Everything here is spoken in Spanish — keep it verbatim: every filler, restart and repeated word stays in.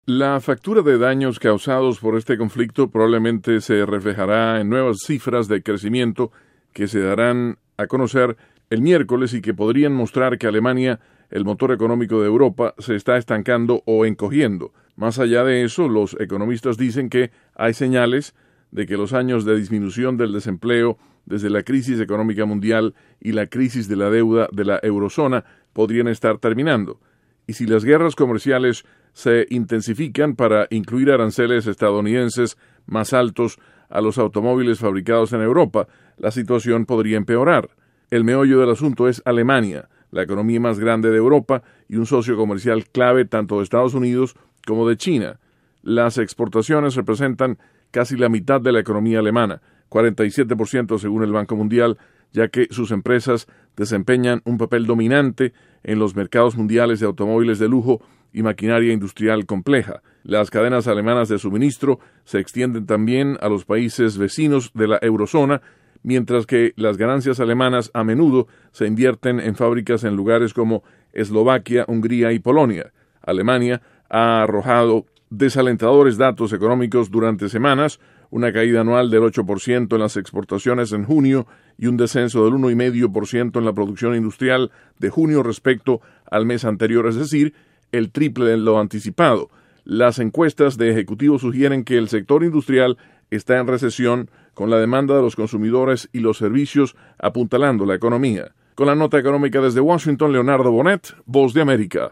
La factura de daños causados por este conflicto probablemente se reflejará en nuevas cifras de crecimiento que se darán a conocer el miércoles y que podrían mostrar que Alemania, el motor económico de Europa, se está estancando o encogiendo. Más allá de eso, los economistas dicen que hay señales de que los años de disminución del desempleo desde la crisis económica mundial y la crisis de la deuda de la eurozona podrían estar terminando. Y si las guerras comerciales se intensifican para incluir aranceles estadounidenses más altos a los automóviles fabricados en Europa, la situación podría empeorar. El meollo del asunto es Alemania, la economía más grande de Europa y un socio comercial clave tanto de Estados Unidos como de China. Las exportaciones representan casi la mitad de la economía alemana, cuarenta y siete por ciento según el Banco Mundial, ya que sus empresas desempeñan un papel dominante en los mercados mundiales de automóviles de lujo y maquinaria industrial compleja. Las cadenas alemanas de suministro se extienden también a los países vecinos de la eurozona, mientras que las ganancias alemanas a menudo se invierten en fábricas en lugares como Eslovaquia, Hungría y Polonia. Alemania ha arrojado desalentadores datos económicos durante semanas, una caída anual del ocho por ciento en las exportaciones en junio y un descenso del uno coma cinco por ciento en la producción industrial de junio respecto al mes anterior, es decir, el triple de lo anticipado. Las encuestas de ejecutivos sugieren que el sector industrial está en recesión, con la demanda de los consumidores y los servicios apuntalando la economía. Con la nota económica desde Washington, Leonardo Bonet, Voz de América.